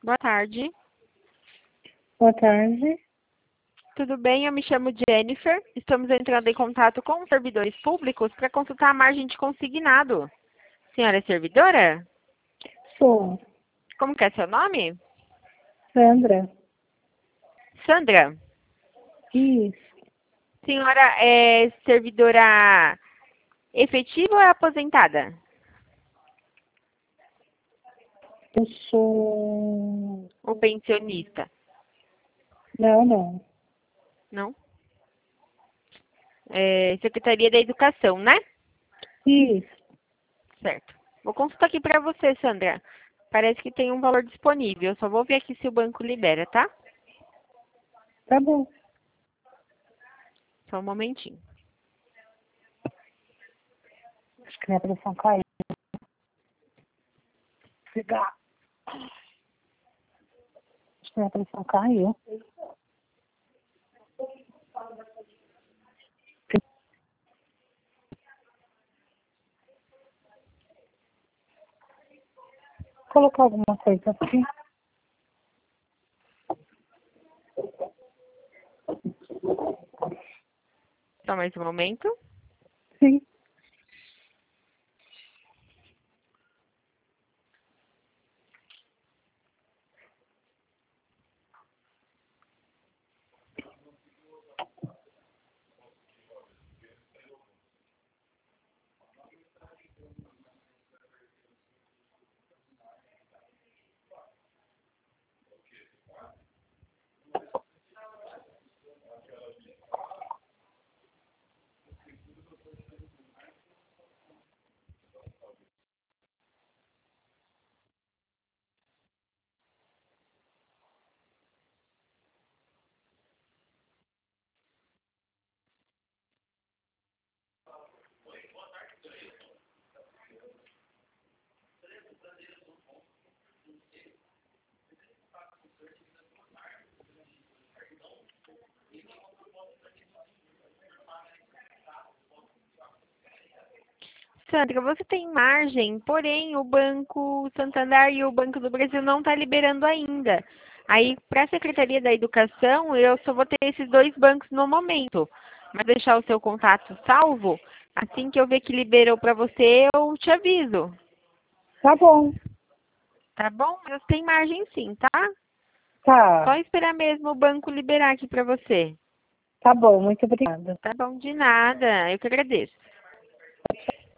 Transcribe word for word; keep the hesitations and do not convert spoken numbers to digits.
Boa tarde. Boa tarde. Tudo bem? Eu me chamo Jennifer. Estamos entrando em contato com os servidores públicos para consultar a margem de consignado. Senhora é servidora? Sou Como que é seu nome? Sandra. Sandra. Isso. Senhora é servidora efetiva ou é aposentada? Eu sou... Ou pensionista? Não, não. Não? É Secretaria da Educação, né? Isso. Certo. Vou consultar aqui para você, Sandra. Parece que tem um valor disponível. Eu só vou ver aqui se o banco libera, tá? Tá bom. Só um momentinho. Acho que minha pressão caiu. Pegar. Acho que minha pressão caiu. Vou colocar alguma coisa aqui. Só mais um momento. Sim. Sandra, você tem margem, porém o Banco Santander e o Banco do Brasil não estão liberando ainda. Aí, para a Secretaria da Educação, eu só vou ter esses dois bancos no momento. Mas deixar o seu contato salvo, assim que eu ver que liberou para você, eu te aviso. Tá bom. Tá bom? Mas tem margem sim, tá? Só Tá. esperar mesmo o banco liberar aqui para você. Tá bom. Muito obrigada. Tá bom? De nada. Eu que agradeço.